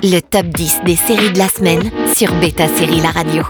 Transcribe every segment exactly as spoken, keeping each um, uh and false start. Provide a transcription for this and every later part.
Le top dix des séries de la semaine sur Beta Série La Radio.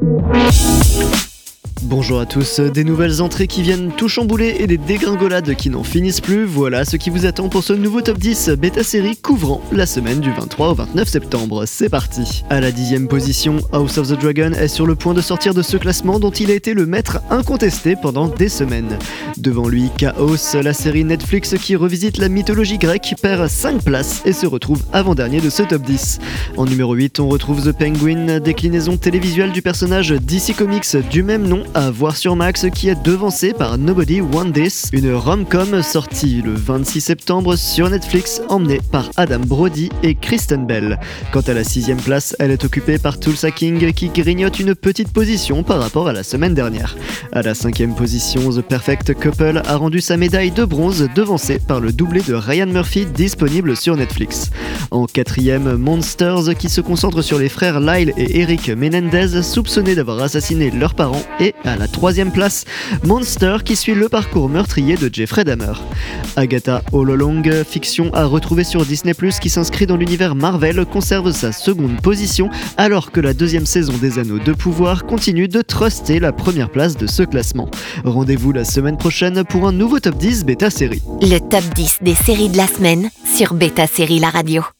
Bonjour à tous, des nouvelles entrées qui viennent tout chambouler et des dégringolades qui n'en finissent plus, voilà ce qui vous attend pour ce nouveau top dix Beta Série couvrant la semaine du vingt-trois au vingt-neuf septembre. C'est parti. À la dixième position, House of the Dragon est sur le point de sortir de ce classement dont il a été le maître incontesté pendant des semaines. Devant lui, Chaos, la série Netflix qui revisite la mythologie grecque, perd cinq places et se retrouve avant-dernier de ce top dix. En numéro huit, on retrouve The Penguin, déclinaison télévisuelle du personnage D C Comics du même nom à voir sur Max, qui est devancé par Nobody Want This, une rom-com sortie le vingt-six septembre sur Netflix, emmenée par Adam Brody et Kristen Bell. Quant à la sixième place, elle est occupée par Tulsa King qui grignote une petite position par rapport à la semaine dernière. À la cinquième position, The Perfect Couple a rendu sa médaille de bronze, devancée par le doublé de Ryan Murphy disponible sur Netflix. En quatrième, Monsters qui se concentre sur les frères Lyle et Eric Menendez soupçonnés d'avoir assassiné leurs parents, et à la troisième place, Monster qui suit le parcours meurtrier de Jeffrey Dahmer. Agatha All Along, fiction à retrouver sur Disney plus, qui s'inscrit dans l'univers Marvel, conserve sa seconde position alors que la deuxième saison des Anneaux de Pouvoir continue de truster la première place de ce classement. Rendez-vous la semaine prochaine pour un nouveau top dix Beta Série. Le top dix des séries de la semaine sur Beta Série La Radio.